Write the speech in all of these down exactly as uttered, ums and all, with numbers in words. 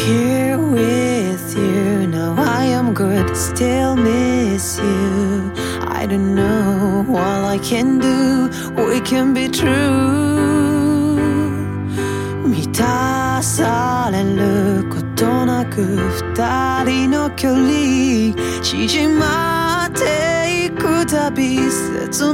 here with you. Now I am good, still miss you. I don't know what I can do. We can be true. 満たされることなく二人の距離縮まっていくたび切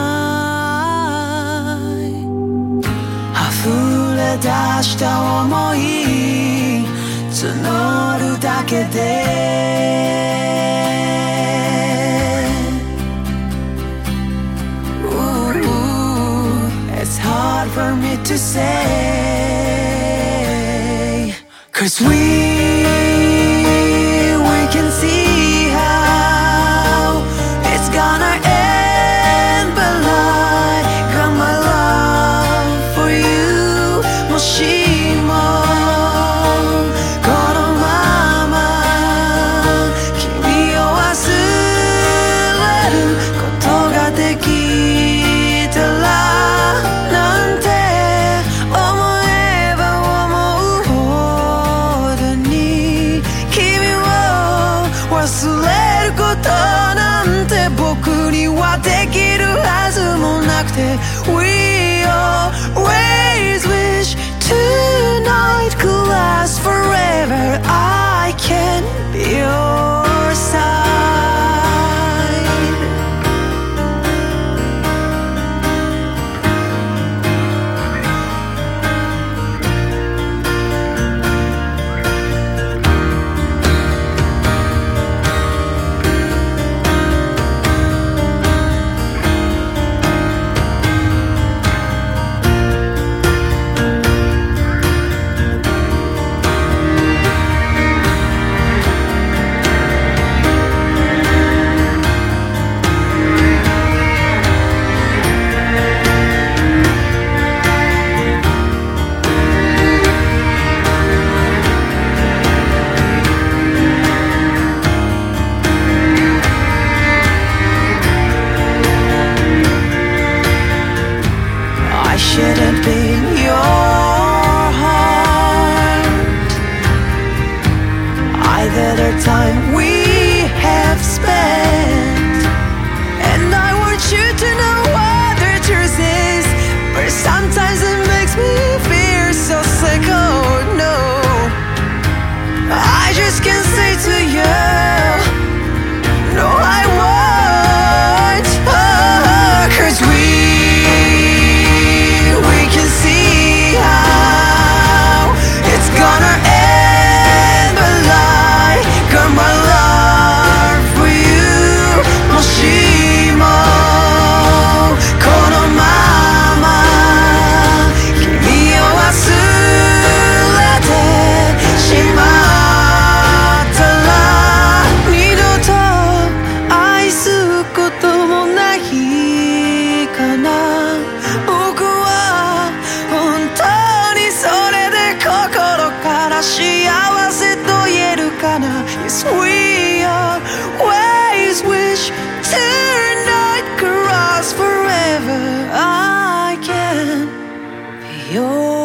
ない溢れ出した想い募るだけでIt's hard for me to say Cause we, we can see how it's gonna end But I got my love for you もしもこのまま君を忘れることができたら忘れることなんて僕にはできるはずもなくて We always wish tonight could last forever I can be your side Shouldn't be your heart Either the time we have spent And I want you to know what the truth is But sometimes it makes me feel so sick, oh no I just can't say to you No, I won't oh, Cause we Yes, we always wish tonight could last forever I can be yours